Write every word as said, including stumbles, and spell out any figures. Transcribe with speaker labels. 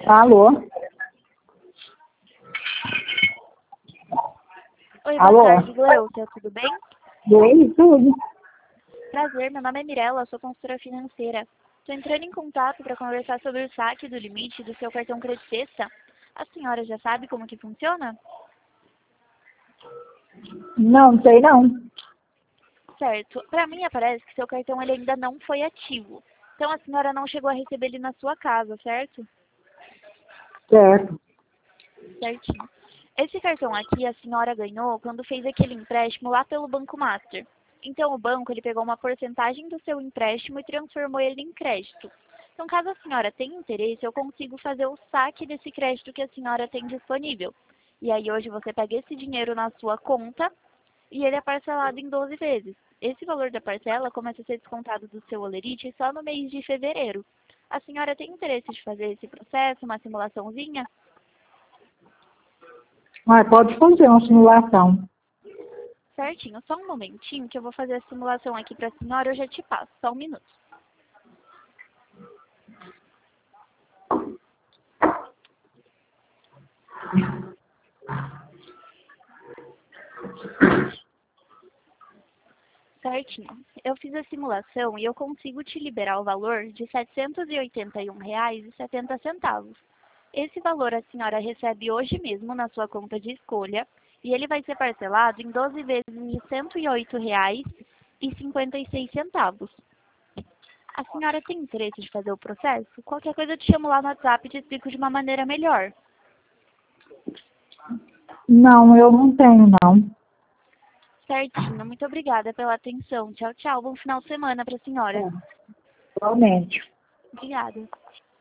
Speaker 1: Alô?
Speaker 2: Oi, boa
Speaker 1: Alô?
Speaker 2: tarde, Gleucia, tudo bem?
Speaker 1: Oi, tudo.
Speaker 2: Prazer, meu nome é Mirella, sou consultora financeira. Estou entrando em contato para conversar sobre o saque do limite do seu cartão Crédito Sexta. A senhora já sabe como que funciona?
Speaker 1: Não, não sei não.
Speaker 2: Certo. Para mim aparece que seu cartão ele ainda não foi ativo. Então a senhora não chegou a receber ele na sua casa, certo?
Speaker 1: Certo.
Speaker 2: Certinho. Esse cartão aqui a senhora ganhou quando fez aquele empréstimo lá pelo Banco Master. Então o banco ele pegou uma porcentagem do seu empréstimo e transformou ele em crédito. Então caso a senhora tenha interesse, eu consigo fazer o saque desse crédito que a senhora tem disponível. E aí hoje você pega esse dinheiro na sua conta e ele é parcelado em doze vezes. Esse valor da parcela começa a ser descontado do seu holerite só no mês de fevereiro. A senhora tem interesse de fazer esse processo, uma simulaçãozinha?
Speaker 1: Ah, pode fazer uma simulação.
Speaker 2: Certinho, só um momentinho que eu vou fazer a simulação aqui para a senhora, eu já te passo, só um minuto. Certinho, eu fiz a simulação e eu consigo te liberar o valor de setecentos e oitenta e um reais e setenta centavos. Esse valor a senhora recebe hoje mesmo na sua conta de escolha e ele vai ser parcelado em doze vezes de cento e oito reais e cinquenta e seis centavos. A senhora tem interesse de fazer o processo? Qualquer coisa eu te chamo lá no WhatsApp e te explico de uma maneira melhor.
Speaker 1: Não, eu não tenho, não.
Speaker 2: Certinho, muito obrigada pela atenção. Tchau, tchau. Bom final de semana para a senhora.
Speaker 1: É, igualmente.
Speaker 2: Obrigada.